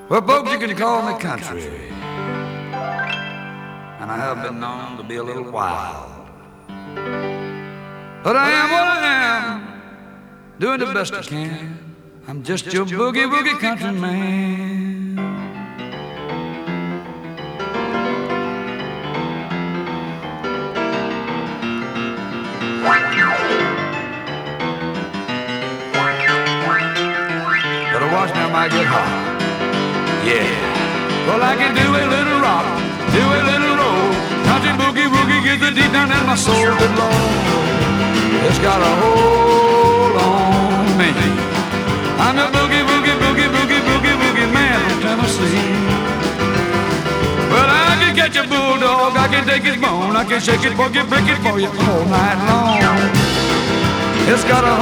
Well, folks, you can call me country, and I have been known to be a little wild. But I am what I am, doing the best I can. I'm just your boogie woogie country man. Better watch me, I might get hot. Yeah. Well, I can do a little rock, do a little roll. Country boogie woogie gets it deep down in my soul. Good Lord, it's got a hold on me. I'm a boogie woogie boogie boogie boogie boogie man from Tennessee. Well, I can catch a bulldog, I can take his bone, I can shake it for you, break it for you all night long. It's got a